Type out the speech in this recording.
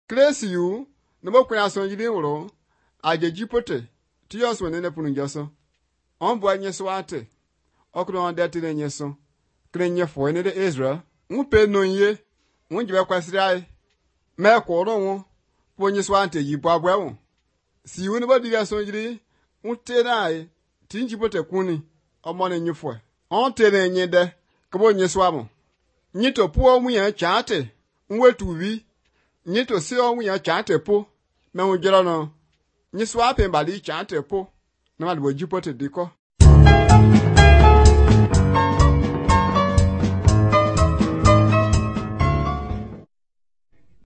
Kresi yu, na mo kwena son jiri wuro, aje jipote, ti yo so nene punu njoso. On bo nyeso ate. Okro on dete ne nyeso. Krenye fo ne de Israel. Npe no ye. Njibe kwasiri ai. Me ko ro won. Po nyeso ate yi bo agwa won. Si wu ne bo diga son jiri, nte na ai. Ti jipote kuni. Omo ne nyefo. On te ne nyede. Kabo nyeso amo. Nyito po mu ya chate. Nwetu wi. Nyito si o mu ya chate po. Me unjero no. Nyeso ape mbali chate po. Na ma bo jipote diko.